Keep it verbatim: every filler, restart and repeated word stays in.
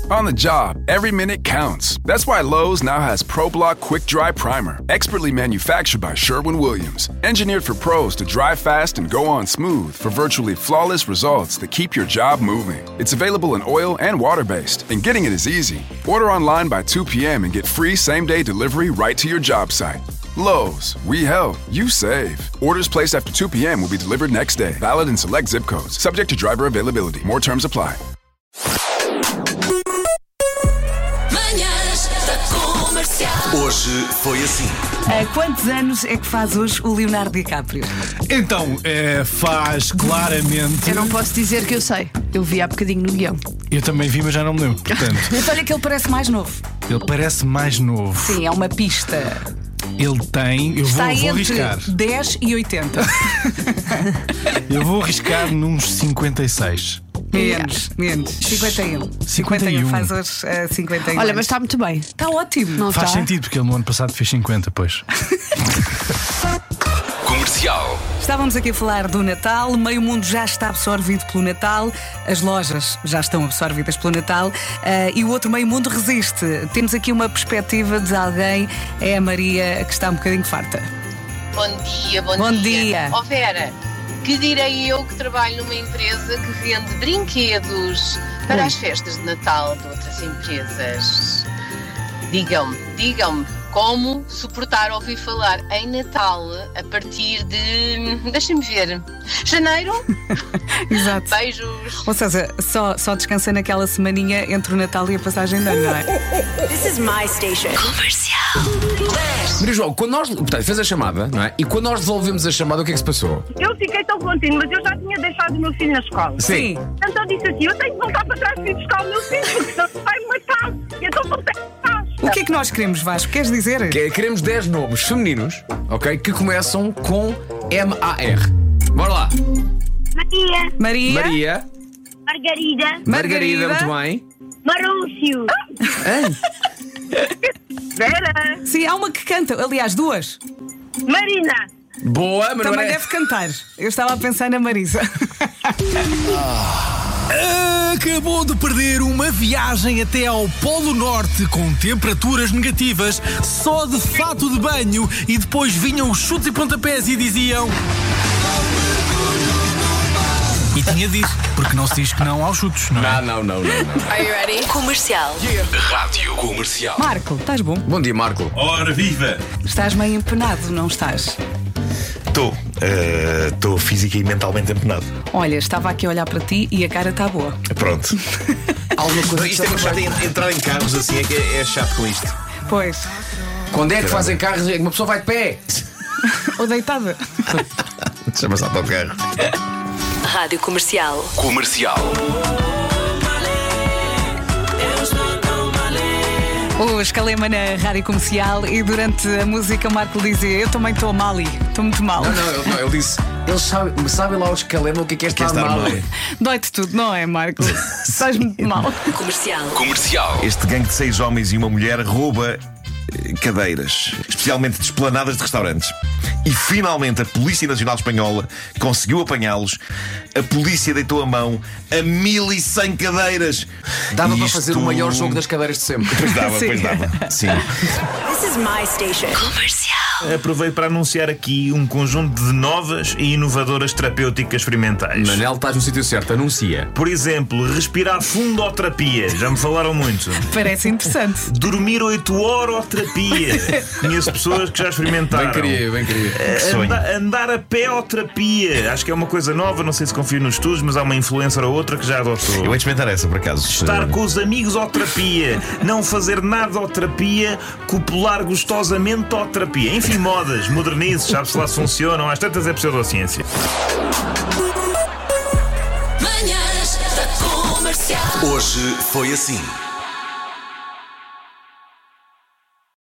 On the job, every minute counts. That's why Lowe's now has ProBlock Quick Dry Primer, expertly manufactured by Sherwin-Williams. Engineered for pros to dry fast and go on smooth for virtually flawless results that keep your job moving. It's available in oil and water-based, and getting it is easy. Order online by two p.m. and get free same-day delivery right to your job site. Lowe's, we help, you save. Orders placed after two p.m. will be delivered next day. Valid in select zip codes. Subject to driver availability. More terms apply. Hoje foi assim. Há quantos anos é que faz hoje o Leonardo DiCaprio? Então, é, faz claramente. Eu não posso dizer que eu sei. Eu vi há bocadinho no guião. Eu também vi, mas já não me lembro. Portanto, Mas olha que ele parece mais novo. ele parece mais novo. Sim, é uma pista. Ele tem. Eu Está vou, vou entre arriscar. dez e oitenta. Eu vou arriscar nos cinquenta e seis. Menos, menos. cinquenta e um. cinquenta e um. Faz hoje uh, cinquenta e um. Olha, anos. mas está muito bem. Está ótimo. Não Faz está? sentido, porque ele no ano passado fez cinquenta, pois. Comercial. Estávamos aqui a falar do Natal, meio mundo já está absorvido pelo Natal, as lojas já estão absorvidas pelo Natal, uh, e o outro meio mundo resiste. Temos aqui uma perspectiva de alguém, é a Maria, que está um bocadinho farta. Bom dia, bom, Bom dia. Ó Vera, que direi eu que trabalho numa empresa que vende brinquedos para Hum. as festas de Natal de outras empresas? Digam-me, digam-me, como suportar ouvir falar em Natal a partir de, deixem-me ver, janeiro? Exato. Beijos. Ou seja, só, só descansa naquela semaninha entre o Natal e a passagem de ano, não é? This is my station. Maria João, quando nós. Portanto, fez a chamada, não é? E quando nós devolvemos a chamada, o que é que se passou? Eu fiquei tão contente, mas eu já tinha deixado o meu filho na escola. Sim. Então eu disse assim, eu tenho que voltar para trás e ir buscar o meu filho, porque senão vai-me matar. E então voltei para trás. O que é que nós queremos, Vasco? Queres dizer? Que é, queremos dez nomes femininos, ok? Que começam com M A R. Bora lá. Maria, Maria, Maria, Margarida, Margarida, muito bem. Marúcio, Hein? Vera, Sim, há uma que canta, aliás, duas. Marina. Boa, mas não Também é- deve cantar. Eu estava a pensar na Marisa. Acabou de perder uma viagem até ao Polo Norte com temperaturas negativas, só de fato de banho, e depois vinham os chutes e pontapés e diziam. E tinha dito, porque não se diz que não aos chutes, não é? Não, não, não, não, não. Are you ready? Comercial. Rádio Comercial. Marco, estás bom? Bom dia, Marco. Ora, viva! Estás meio empenado, não estás? Estou. Estou física e mentalmente empenado. Olha, estava aqui a olhar para ti e a cara está boa. Pronto. Alguma coisa Isto é muito chato, en- entrar em carros assim, é que é, é chato com isto. Pois. Quando é que fazem carros, é que uma pessoa vai de pé. Ou deitada. Chama-se autocarro. Rádio Comercial. Comercial. O Escalema na Rádio Comercial, e durante a música o Marco dizia: eu também estou mal, estou muito mal. Não, não, ele, não, ele disse. Eles sabem, sabem lá os Escalema o que é que é estar, estar mal. mal. Dói-te tudo, não é, Marco? Estás muito mal. Comercial. Comercial. Este gangue de seis homens e uma mulher rouba eh, cadeiras, especialmente de esplanadas de restaurantes. E finalmente a Polícia Nacional Espanhola conseguiu apanhá-los. A polícia deitou a mão a mil e cem cadeiras. Dava para Isto- fazer o maior jogo das cadeiras de sempre. Pois dava, Sim. pois dava. Sim. This is my station. Comercial. Aproveito para anunciar aqui um conjunto de novas e inovadoras terapêuticas experimentais. Manel, estás no sítio certo, anuncia. Por exemplo, respirar fundoterapia. Já me falaram muito. Parece interessante. Dormir oito horoterapia. Conheço pessoas que já experimentaram. Bem queria, bem queria. Eh, sonho. anda- andar a pé-terapia. Acho que é uma coisa nova, não sei se confio nos estudos, mas há uma influencer ou outra que já adotou. Eu vou experimentar essa, por acaso. Estar com os amigos ou terapia. Não fazer nada ou terapia. Copular gostosamente ou terapia. Enfim, modas, modernizes, sabe-se lá se funcionam. Às tantas é pseudociência. Hoje foi assim.